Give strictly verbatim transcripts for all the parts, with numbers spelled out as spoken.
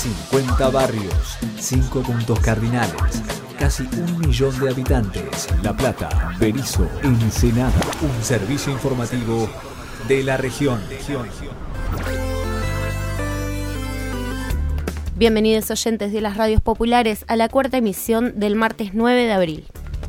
cincuenta barrios, cinco puntos cardinales, casi un millón de habitantes. La Plata, Berisso, Ensenada. Un servicio informativo de la región. Bienvenidos oyentes de las radios populares a la cuarta emisión del martes nueve de abril.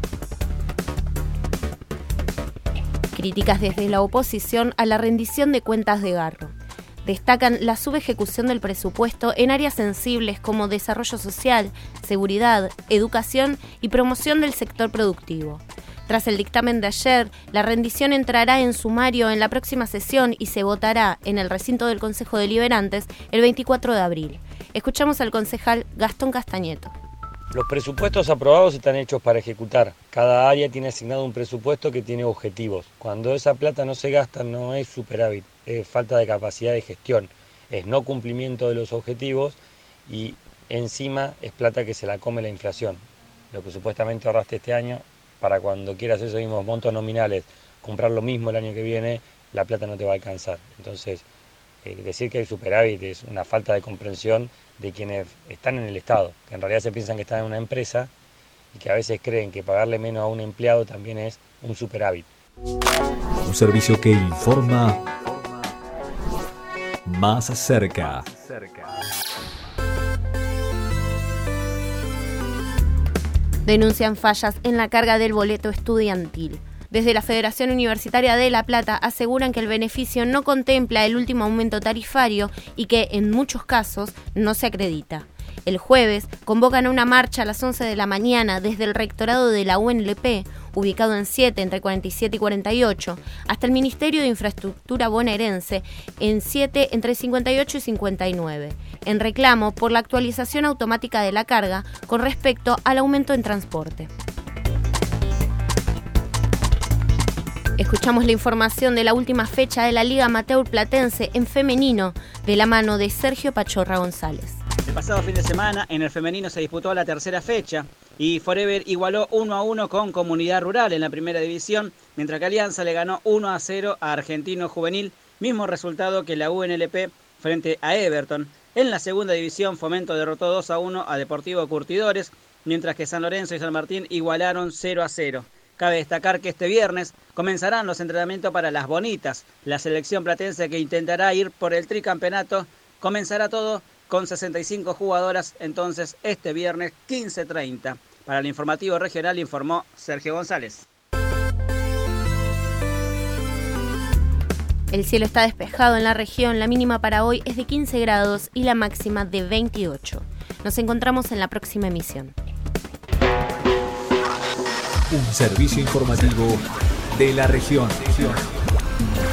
Críticas desde la oposición a la rendición de cuentas de Garro. Destacan la subejecución del presupuesto en áreas sensibles como desarrollo social, seguridad, educación y promoción del sector productivo. Tras el dictamen de ayer, la rendición entrará en sumario en la próxima sesión y se votará en el recinto del Consejo Deliberantes el veinticuatro de abril. Escuchamos al concejal Gastón Castañeto. Los presupuestos aprobados están hechos para ejecutar. Cada área tiene asignado un presupuesto que tiene objetivos. Cuando esa plata no se gasta, no es superávit, es falta de capacidad de gestión, es no cumplimiento de los objetivos y encima es plata que se la come la inflación. Lo que supuestamente ahorraste este año, para cuando quieras esos mismos montos nominales, comprar lo mismo el año que viene, la plata no te va a alcanzar. Entonces, eh, decir que hay superávit es una falta de comprensión de quienes están en el Estado, que en realidad se piensan que están en una empresa y que a veces creen que pagarle menos a un empleado también es un superávit. Un servicio que informa más cerca. Denuncian fallas en la carga del boleto estudiantil. Desde la Federación Universitaria de La Plata aseguran que el beneficio no contempla el último aumento tarifario y que, en muchos casos, no se acredita. El jueves convocan a una marcha a las once de la mañana desde el rectorado de la U N L P, ubicado en siete, entre cuarenta y siete y cuarenta y ocho, hasta el Ministerio de Infraestructura bonaerense, en siete, entre cincuenta y ocho y cincuenta y nueve, en reclamo por la actualización automática de la carga con respecto al aumento en transporte. Escuchamos la información de la última fecha de la Liga Amateur Platense en femenino, de la mano de Sergio Pachorra González. El pasado fin de semana en el femenino se disputó la tercera fecha y Forever igualó uno a uno con Comunidad Rural en la primera división, mientras que Alianza le ganó uno a cero a Argentino Juvenil, mismo resultado que la U N L P frente a Everton. En la segunda división, Fomento derrotó dos a uno a Deportivo Curtidores, mientras que San Lorenzo y San Martín igualaron cero a cero. Cabe destacar que este viernes comenzarán los entrenamientos para las Bonitas. La selección platense que intentará ir por el tricampeonato comenzará todo con sesenta y cinco jugadoras, entonces este viernes quince treinta. Para el informativo regional informó Sergio González. El cielo está despejado en la región, la mínima para hoy es de quince grados y la máxima de veintiocho. Nos encontramos en la próxima emisión. Un servicio informativo de la región.